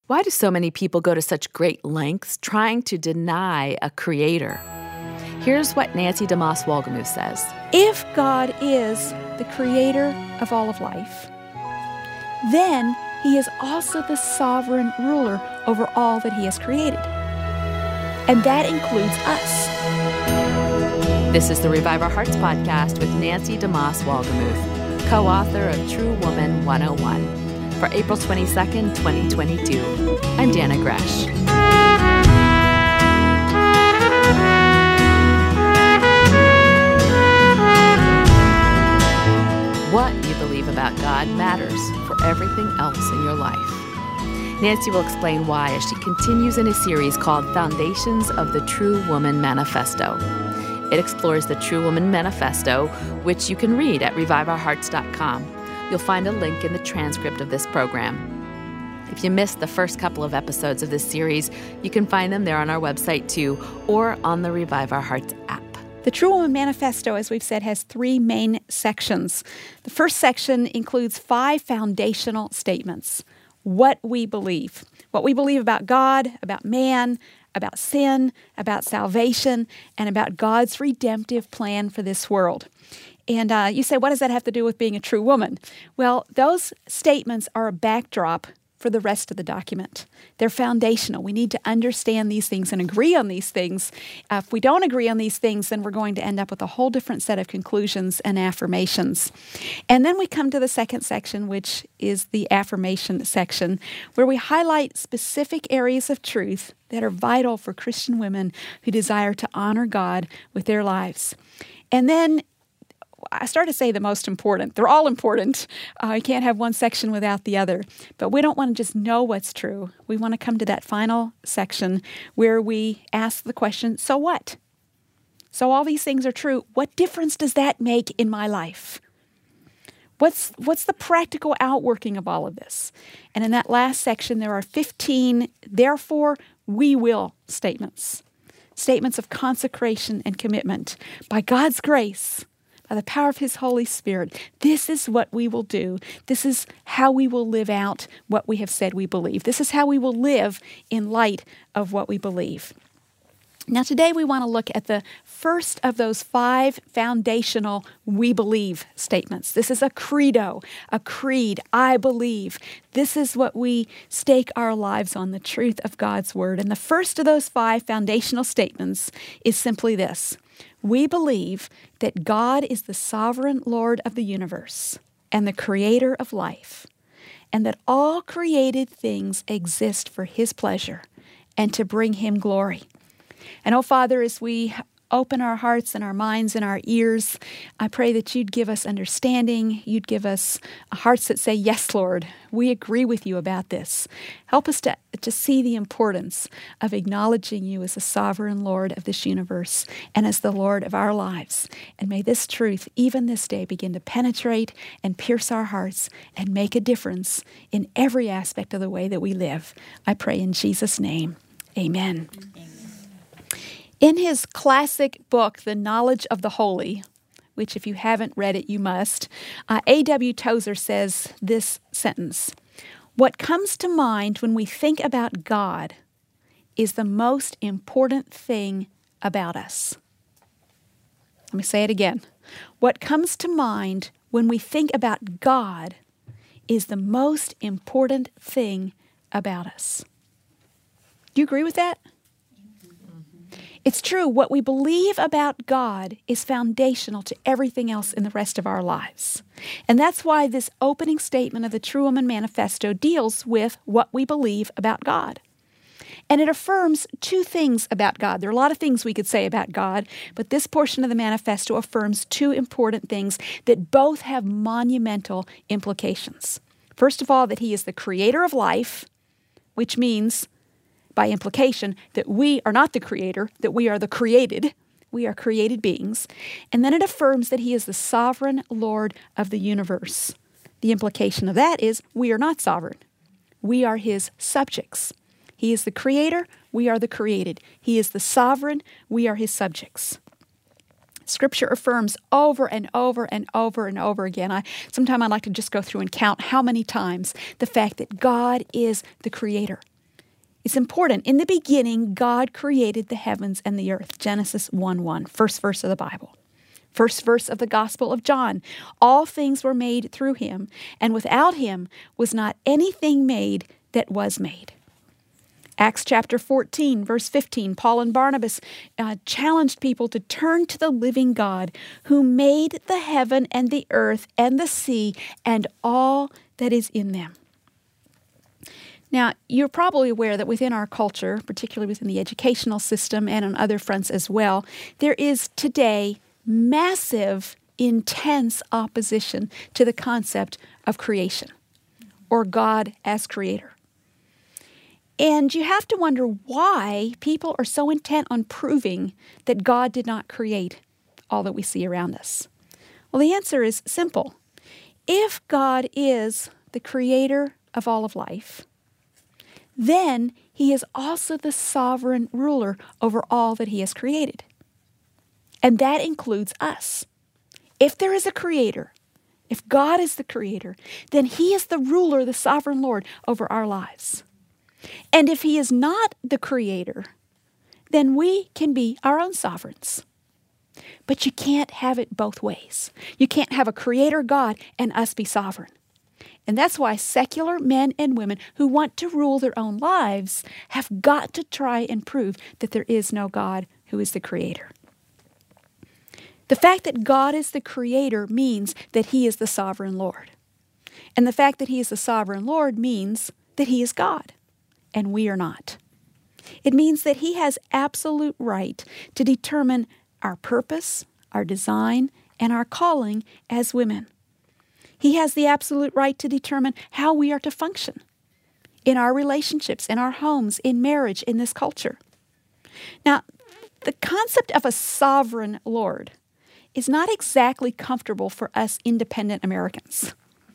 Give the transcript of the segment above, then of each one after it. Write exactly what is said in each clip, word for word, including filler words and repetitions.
Why do so many people go to such great lengths trying to deny a creator? Here's what Nancy DeMoss Wolgemuth says. If God is the creator of all of life, then he is also the sovereign ruler over all that he has created. And that includes us. This is the Revive Our Hearts podcast with Nancy DeMoss Wolgemuth, co-author of True Woman one oh one. For April twenty-second, twenty twenty-two. I'm Dana Gresh. What you believe about God matters for everything else in your life. Nancy will explain why as she continues in a series called Foundations of the True Woman Manifesto. It explores the True Woman Manifesto, which you can read at revive our hearts dot com. You'll find a link in the transcript of this program. If you missed the first couple of episodes of this series, you can find them there on our website too, or on the Revive Our Hearts app. The True Woman Manifesto, as we've said, has three main sections. The first section includes five foundational statements. What we believe. What we believe about God, about man, about sin, about salvation, and about God's redemptive plan for this world. And uh, you say, what does that have to do with being a true woman? Well, those statements are a backdrop for the rest of the document. They're foundational. We need to understand these things and agree on these things. Uh, if we don't agree on these things, then we're going to end up with a whole different set of conclusions and affirmations. And then we come to the second section, which is the affirmation section, where we highlight specific areas of truth that are vital for Christian women who desire to honor God with their lives. And then I started to say the most important. They're all important. Uh, you can't have one section without the other. But we don't want to just know what's true. We want to come to that final section where we ask the question, so what? So all these things are true. What difference does that make in my life? What's, what's the practical outworking of all of this? And in that last section, there are fifteen, therefore, we will statements. Statements of consecration and commitment. By God's grace, by the power of His Holy Spirit, this is what we will do. This is how we will live out what we have said we believe. This is how we will live in light of what we believe. Now today we want to look at the first of those five foundational we believe statements. This is a credo, a creed, I believe. This is what we stake our lives on, the truth of God's Word. And the first of those five foundational statements is simply this. We believe that God is the sovereign Lord of the universe and the creator of life, and that all created things exist for His pleasure and to bring Him glory. And, oh, Father, as we open our hearts and our minds and our ears, I pray that You'd give us understanding. You'd give us hearts that say, yes, Lord, we agree with You about this. Help us to, to see the importance of acknowledging You as the sovereign Lord of this universe and as the Lord of our lives. And may this truth, even this day, begin to penetrate and pierce our hearts and make a difference in every aspect of the way that we live. I pray in Jesus' name. Amen. Amen. In his classic book, The Knowledge of the Holy, which if you haven't read it, you must, uh, A W Tozer says this sentence, what comes to mind when we think about God is the most important thing about us. Let me say it again. What comes to mind when we think about God is the most important thing about us. Do you agree with that? It's true. What we believe about God is foundational to everything else in the rest of our lives. And that's why this opening statement of the True Woman Manifesto deals with what we believe about God. And it affirms two things about God. There are a lot of things we could say about God, but this portion of the manifesto affirms two important things that both have monumental implications. First of all, that He is the creator of life, which means by implication, that we are not the creator, that we are the created. We are created beings. And then it affirms that He is the sovereign Lord of the universe. The implication of that is we are not sovereign. We are His subjects. He is the creator, we are the created. He is the sovereign, we are His subjects. Scripture affirms over and over and over and over again. I sometimes I like to just go through and count how many times the fact that God is the creator. It's important. In the beginning, God created the heavens and the earth. Genesis one one, first verse of the Bible. First verse of the Gospel of John. All things were made through him, and without him was not anything made that was made. Acts chapter fourteen, verse fifteen, Paul and Barnabas uh, challenged people to turn to the living God who made the heaven and the earth and the sea and all that is in them. Now, you're probably aware that within our culture, particularly within the educational system and on other fronts as well, there is today massive, intense opposition to the concept of creation or God as creator. And you have to wonder why people are so intent on proving that God did not create all that we see around us. Well, the answer is simple. If God is the creator of all of life, then he is also the sovereign ruler over all that he has created. And that includes us. If there is a creator, if God is the creator, then he is the ruler, the sovereign Lord over our lives. And if he is not the creator, then we can be our own sovereigns. But you can't have it both ways. You can't have a creator God and us be sovereign. And that's why secular men and women who want to rule their own lives have got to try and prove that there is no God who is the creator. The fact that God is the creator means that he is the sovereign Lord. And the fact that he is the sovereign Lord means that he is God, and we are not. It means that he has absolute right to determine our purpose, our design, and our calling as women. He has the absolute right to determine how we are to function in our relationships, in our homes, in marriage, in this culture. Now, the concept of a sovereign Lord is not exactly comfortable for us independent Americans.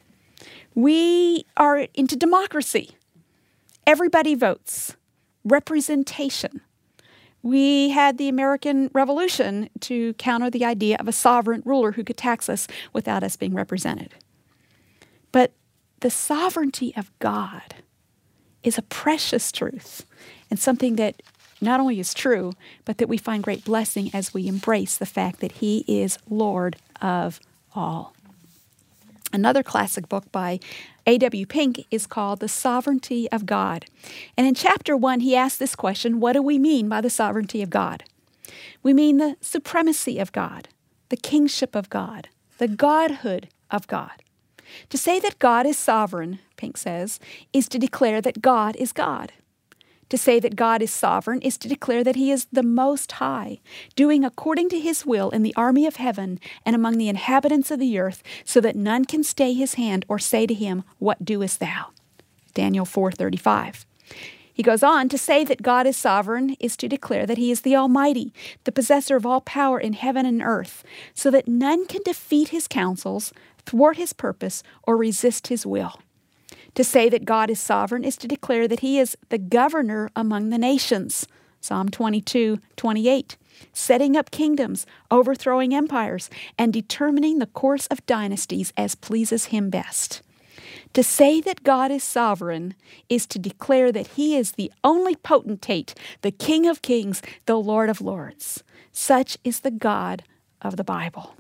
We are into democracy. Everybody votes. Representation. We had the American Revolution to counter the idea of a sovereign ruler who could tax us without us being represented. But the sovereignty of God is a precious truth and something that not only is true, but that we find great blessing as we embrace the fact that he is Lord of all. Another classic book by A W Pink is called The Sovereignty of God. And in chapter one, he asks this question, what do we mean by the sovereignty of God? We mean the supremacy of God, the kingship of God, the godhood of God. To say that God is sovereign, Pink says, is to declare that God is God. To say that God is sovereign is to declare that he is the Most High, doing according to his will in the army of heaven and among the inhabitants of the earth, so that none can stay his hand or say to him, what doest thou? Daniel four thirty-five. He goes on to say that God is sovereign is to declare that he is the Almighty, the possessor of all power in heaven and earth, so that none can defeat his counsels, thwart his purpose, or resist his will. To say that God is sovereign is to declare that he is the governor among the nations. Psalm twenty-two twenty-eight. Setting up kingdoms, overthrowing empires, and determining the course of dynasties as pleases him best. To say that God is sovereign is to declare that he is the only potentate, the King of kings, the Lord of lords. Such is the God of the Bible.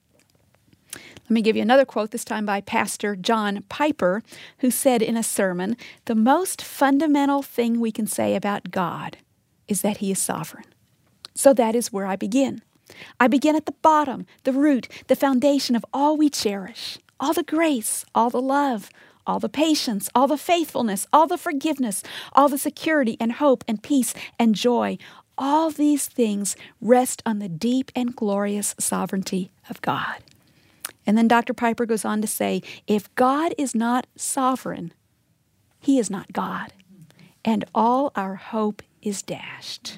Let me give you another quote, this time by Pastor John Piper, who said in a sermon, the most fundamental thing we can say about God is that he is sovereign. So that is where I begin. I begin at the bottom, the root, the foundation of all we cherish, all the grace, all the love, all the patience, all the faithfulness, all the forgiveness, all the security and hope and peace and joy. All these things rest on the deep and glorious sovereignty of God. And then Doctor Piper goes on to say, if God is not sovereign, he is not God, and all our hope is dashed.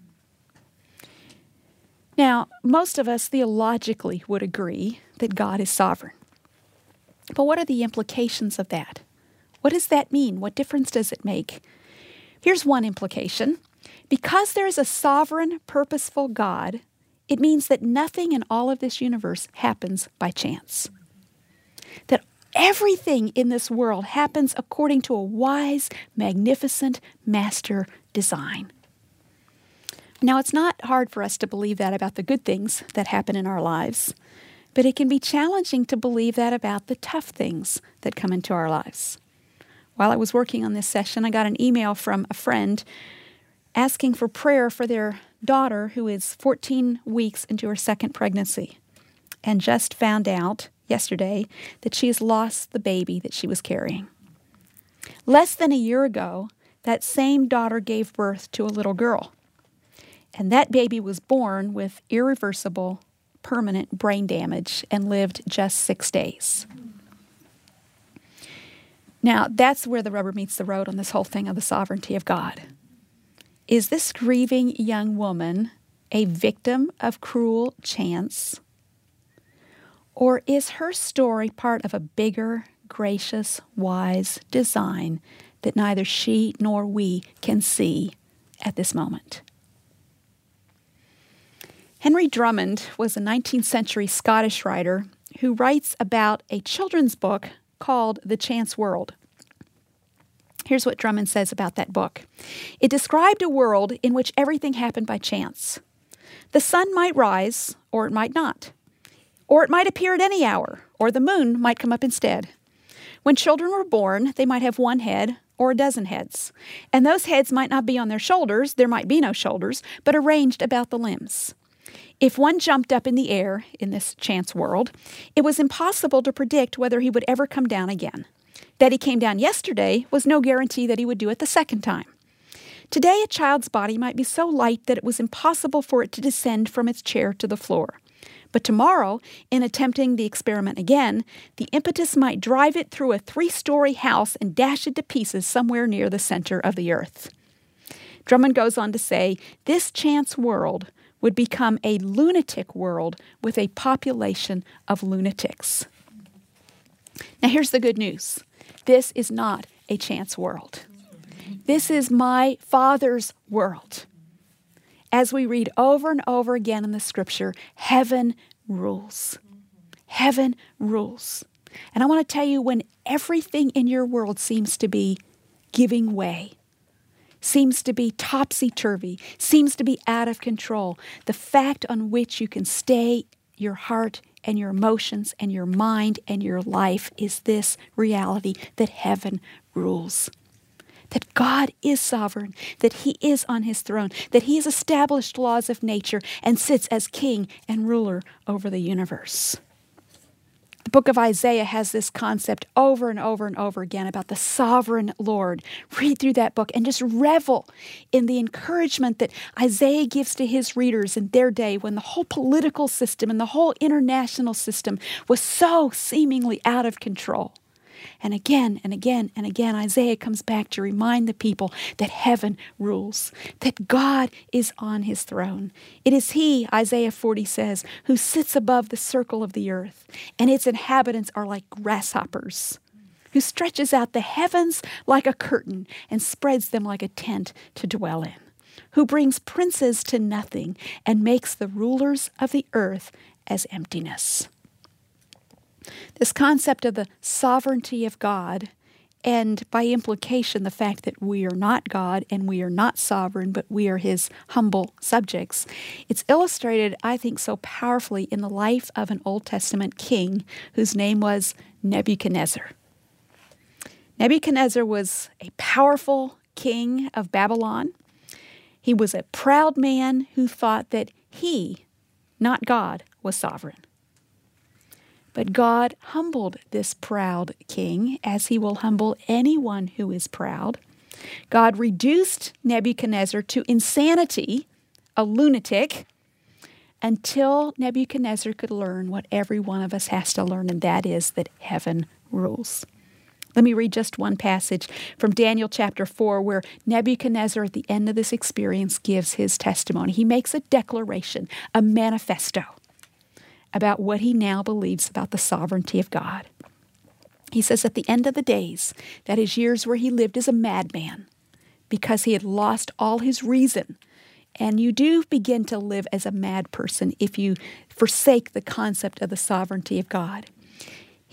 Now, most of us theologically would agree that God is sovereign. But what are the implications of that? What does that mean? What difference does it make? Here's one implication. Because there is a sovereign, purposeful God, it means that nothing in all of this universe happens by chance. That Everything in this world happens according to a wise, magnificent master design. Now, it's not hard for us to believe that about the good things that happen in our lives, but it can be challenging to believe that about the tough things that come into our lives. While I was working on this session, I got an email from a friend asking for prayer for their daughter who is fourteen weeks into her second pregnancy and just found out yesterday that she has lost the baby that she was carrying. Less than a year ago, that same daughter gave birth to a little girl. And that baby was born with irreversible, permanent brain damage and lived just six days. Now, that's where the rubber meets the road on this whole thing of the sovereignty of God. Is this grieving young woman a victim of cruel chance? Or is her story part of a bigger, gracious, wise design that neither she nor we can see at this moment? Henry Drummond was a nineteenth century Scottish writer who writes about a children's book called The Chance World. Here's what Drummond says about that book. It described a world in which everything happened by chance. The sun might rise, or it might not. Or it might appear at any hour, or the moon might come up instead. When children were born, they might have one head or a dozen heads. And those heads might not be on their shoulders, there might be no shoulders, but arranged about the limbs. If one jumped up in the air in this chance world, it was impossible to predict whether he would ever come down again. That he came down yesterday was no guarantee that he would do it the second time. Today, a child's body might be so light that it was impossible for it to descend from its chair to the floor. But tomorrow, in attempting the experiment again, the impetus might drive it through a three-story house and dash it to pieces somewhere near the center of the earth. Drummond goes on to say, this chance world would become a lunatic world with a population of lunatics. Now here's the good news. This is not a chance world. This is my Father's world. As we read over and over again in the Scripture, heaven rules. Heaven rules. And I want to tell you, when everything in your world seems to be giving way, seems to be topsy-turvy, seems to be out of control, the fact on which you can stay your heart and your emotions and your mind and your life is this reality that heaven rules. That God is sovereign, that He is on His throne, that He has established laws of nature and sits as king and ruler over the universe. The book of Isaiah has this concept over and over and over again about the sovereign Lord. Read through that book and just revel in the encouragement that Isaiah gives to his readers in their day when the whole political system and the whole international system was so seemingly out of control. And again and again and again, Isaiah comes back to remind the people that heaven rules, that God is on His throne. It is He, Isaiah forty says, who sits above the circle of the earth, and its inhabitants are like grasshoppers, who stretches out the heavens like a curtain and spreads them like a tent to dwell in, who brings princes to nothing and makes the rulers of the earth as emptiness. This concept of the sovereignty of God, and by implication the fact that we are not God and we are not sovereign, but we are His humble subjects, it's illustrated, I think, so powerfully in the life of an Old Testament king whose name was Nebuchadnezzar. Nebuchadnezzar was a powerful king of Babylon. He was a proud man who thought that he, not God, was sovereign. But God humbled this proud king, as He will humble anyone who is proud. God reduced Nebuchadnezzar to insanity, a lunatic, until Nebuchadnezzar could learn what every one of us has to learn, and that is that heaven rules. Let me read just one passage from Daniel chapter four, where Nebuchadnezzar, at the end of this experience, gives his testimony. He makes a declaration, a manifesto, about what he now believes about the sovereignty of God. He says at the end of the days, that is years where he lived as a madman because he had lost all his reason. And you do begin to live as a mad person if you forsake the concept of the sovereignty of God.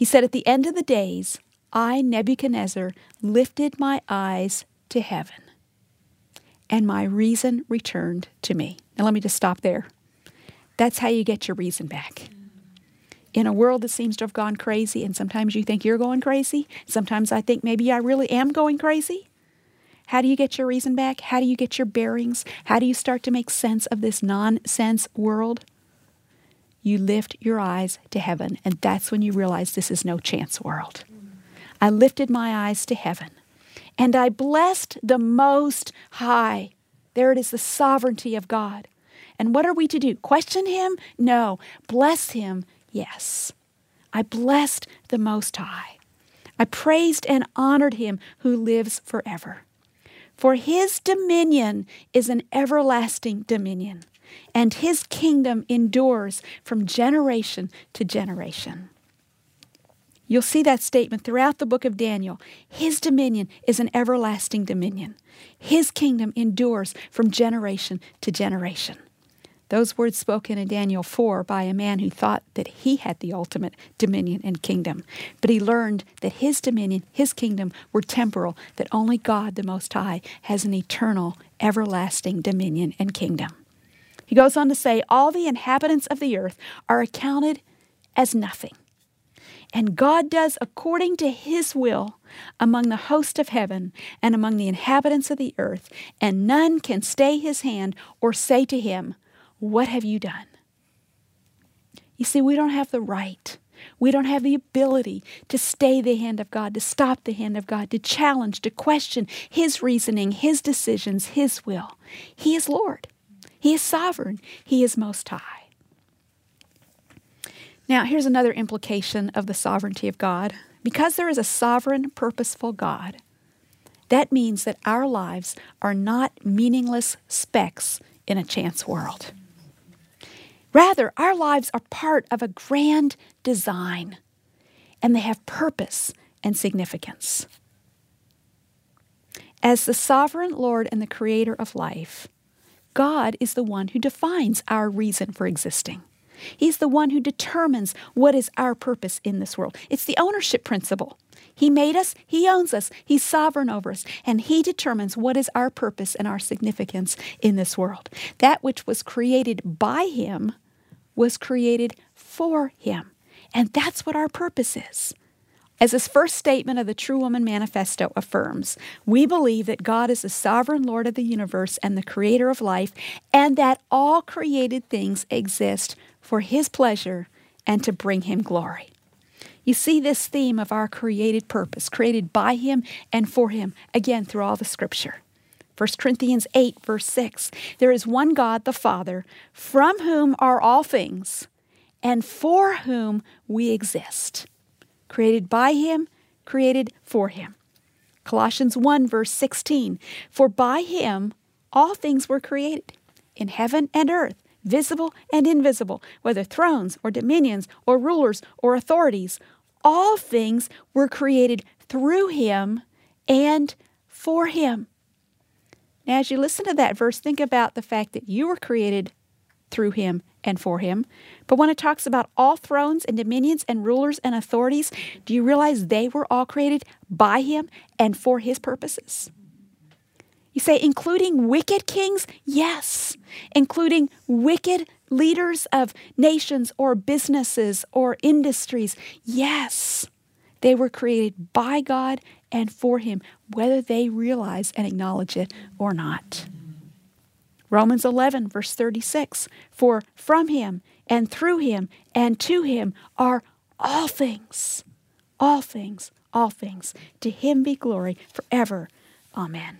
He said, at the end of the days, I, Nebuchadnezzar, lifted my eyes to heaven, and my reason returned to me. Now let me just stop there. That's how you get your reason back. In a world that seems to have gone crazy, and sometimes you think you're going crazy, sometimes I think maybe I really am going crazy. How do you get your reason back? How do you get your bearings? How do you start to make sense of this nonsense world? You lift your eyes to heaven, and that's when you realize this is no chance world. I lifted my eyes to heaven, and I blessed the Most High. There it is, the sovereignty of God. And what are we to do? Question Him? No. Bless Him? Yes. I blessed the Most High. I praised and honored Him who lives forever. For His dominion is an everlasting dominion, and His kingdom endures from generation to generation. You'll see that statement throughout the book of Daniel. His dominion is an everlasting dominion. His kingdom endures from generation to generation. Those words spoken in Daniel four by a man who thought that he had the ultimate dominion and kingdom. But he learned that his dominion, his kingdom were temporal, that only God, the Most High, has an eternal, everlasting dominion and kingdom. He goes on to say, all the inhabitants of the earth are accounted as nothing. And God does according to His will among the host of heaven and among the inhabitants of the earth, and none can stay His hand or say to Him, what have you done? You see, we don't have the right. We don't have the ability to stay the hand of God, to stop the hand of God, to challenge, to question His reasoning, His decisions, His will. He is Lord. He is sovereign. He is Most High. Now, here's another implication of the sovereignty of God. Because there is a sovereign, purposeful God, that means that our lives are not meaningless specks in a chance world. Rather, our lives are part of a grand design, and they have purpose and significance. As the sovereign Lord and the creator of life, God is the one who defines our reason for existing. He's the one who determines what is our purpose in this world. It's the ownership principle. He made us, He owns us, He's sovereign over us, and He determines what is our purpose and our significance in this world. That which was created by Him was created for Him, and that's what our purpose is. As this first statement of the True Woman Manifesto affirms, we believe that God is the sovereign Lord of the universe and the creator of life, and that all created things exist for His pleasure and to bring Him glory. You see this theme of our created purpose, created by Him and for Him, again through all the Scripture. First Corinthians eight, verse six, there is one God, the Father, from whom are all things, and for whom we exist. Created by Him, created for Him. Colossians one, verse sixteen, for by Him all things were created, in heaven and earth, visible and invisible, whether thrones or dominions or rulers or authorities. All things were created through Him and for Him. Now, as you listen to that verse, think about the fact that you were created through Him and for Him. But when it talks about all thrones and dominions and rulers and authorities, do you realize they were all created by Him and for His purposes? You say, including wicked kings? Yes. Including wicked leaders of nations or businesses or industries? Yes. They were created by God and for Him, whether they realize and acknowledge it or not. Romans eleven, verse thirty-six, for from Him and through Him and to Him are all things, all things, all things. To Him be glory forever. Amen.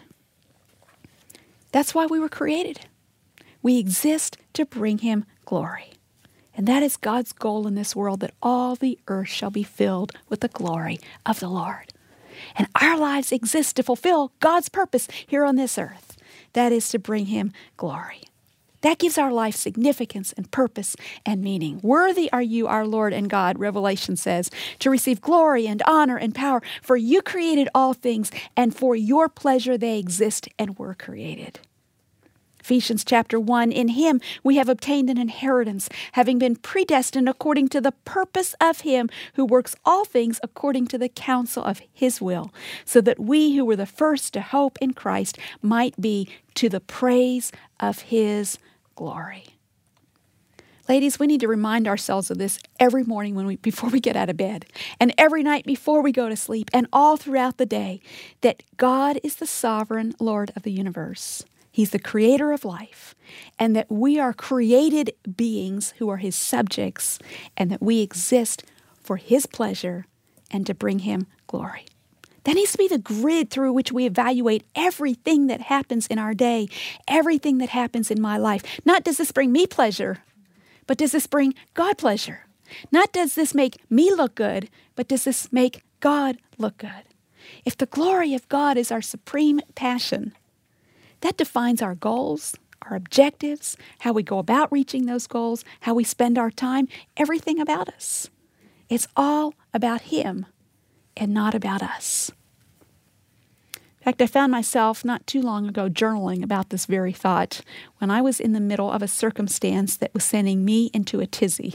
That's why we were created. We exist to bring Him glory. And that is God's goal in this world, that all the earth shall be filled with the glory of the Lord. And our lives exist to fulfill God's purpose here on this earth. That is to bring Him glory. That gives our life significance and purpose and meaning. Worthy are you, our Lord and God, Revelation says, to receive glory and honor and power, for you created all things, and for your pleasure they exist and were created. Ephesians chapter one, in him we have obtained an inheritance, having been predestined according to the purpose of him who works all things according to the counsel of his will, so that we who were the first to hope in Christ might be to the praise of his glory. Ladies, we need to remind ourselves of this every morning when we before we get out of bed, and every night before we go to sleep, and all throughout the day, that God is the sovereign Lord of the universe. He's the creator of life, and that we are created beings who are his subjects, and that we exist for his pleasure and to bring him glory. That needs to be the grid through which we evaluate everything that happens in our day, everything that happens in my life. Not does this bring me pleasure, but does this bring God pleasure? Not does this make me look good, but does this make God look good? If the glory of God is our supreme passion, that defines our goals, our objectives, how we go about reaching those goals, how we spend our time, everything about us. It's all about him and not about us. In fact, I found myself not too long ago journaling about this very thought when I was in the middle of a circumstance that was sending me into a tizzy.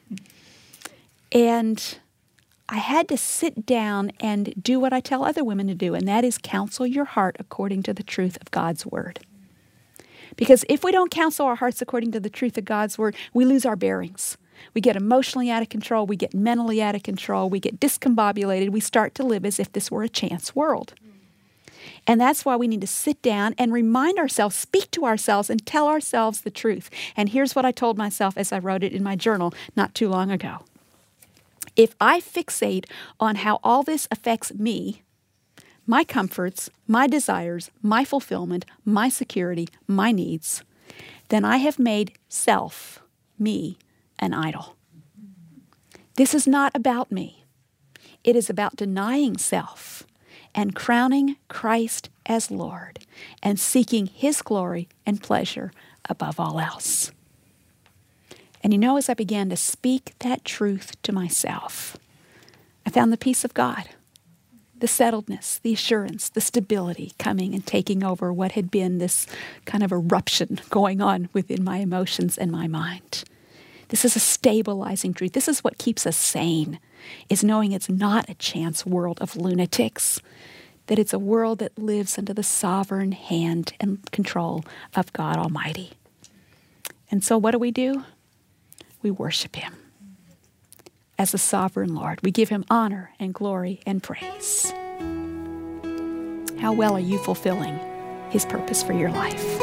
And I had to sit down and do what I tell other women to do, and that is counsel your heart according to the truth of God's word. Because if we don't counsel our hearts according to the truth of God's word, we lose our bearings. We get emotionally out of control. We get mentally out of control. We get discombobulated. We start to live as if this were a chance world. And that's why we need to sit down and remind ourselves, speak to ourselves, and tell ourselves the truth. And here's what I told myself as I wrote it in my journal not too long ago. If I fixate on how all this affects me, my comforts, my desires, my fulfillment, my security, my needs, then I have made self, me, an idol. This is not about me. It is about denying self and crowning Christ as Lord and seeking his glory and pleasure above all else. And you know, as I began to speak that truth to myself, I found the peace of God, the settledness, the assurance, the stability coming and taking over what had been this kind of eruption going on within my emotions and my mind. This is a stabilizing truth. This is what keeps us sane, is knowing it's not a chance world of lunatics, that it's a world that lives under the sovereign hand and control of God Almighty. And so what do we do? We worship him as the sovereign Lord. We give him honor and glory and praise. How well are you fulfilling his purpose for your life?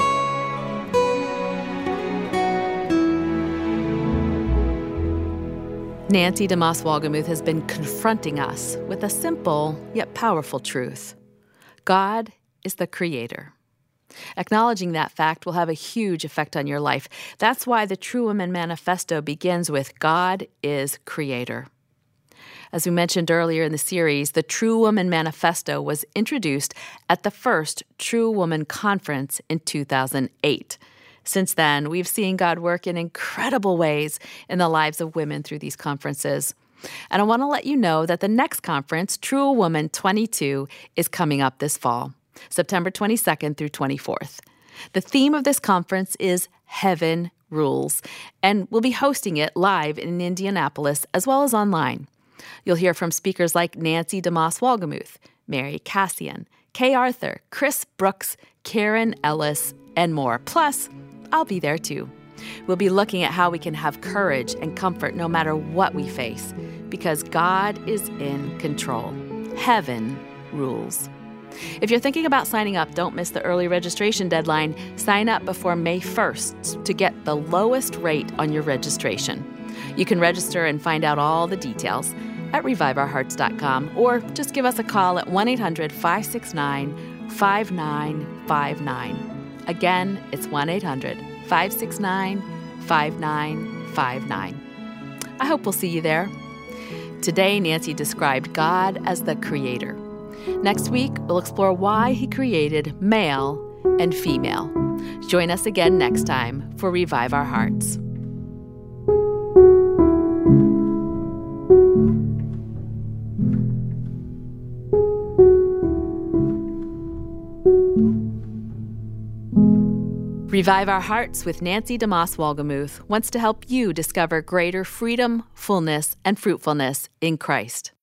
Nancy DeMoss Wolgemuth has been confronting us with a simple yet powerful truth. God is the creator. Acknowledging that fact will have a huge effect on your life. That's why the True Woman Manifesto begins with God is creator. As we mentioned earlier in the series, the True Woman Manifesto was introduced at the first True Woman Conference in two thousand eight. Since then, we've seen God work in incredible ways in the lives of women through these conferences. And I want to let you know that the next conference, True Woman twenty-two, is coming up this fall, September twenty-second through twenty-fourth. The theme of this conference is Heaven Rules, and we'll be hosting it live in Indianapolis as well as online. You'll hear from speakers like Nancy DeMoss Wolgemuth, Mary Cassian, Kay Arthur, Chris Brooks, Karen Ellis, and more. Plus, I'll be there too. We'll be looking at how we can have courage and comfort no matter what we face, because God is in control. Heaven rules. If you're thinking about signing up, don't miss the early registration deadline. Sign up before May first to get the lowest rate on your registration. You can register and find out all the details at revive our hearts dot com, or just give us a call at one eight hundred, five six nine, five nine five nine. Again, it's one eight hundred, five six nine, five nine five nine. I hope we'll see you there. Today, Nancy described God as the creator. Next week, we'll explore why he created male and female. Join us again next time for Revive Our Hearts. Revive Our Hearts with Nancy DeMoss Wolgemuth wants to help you discover greater freedom, fullness, and fruitfulness in Christ.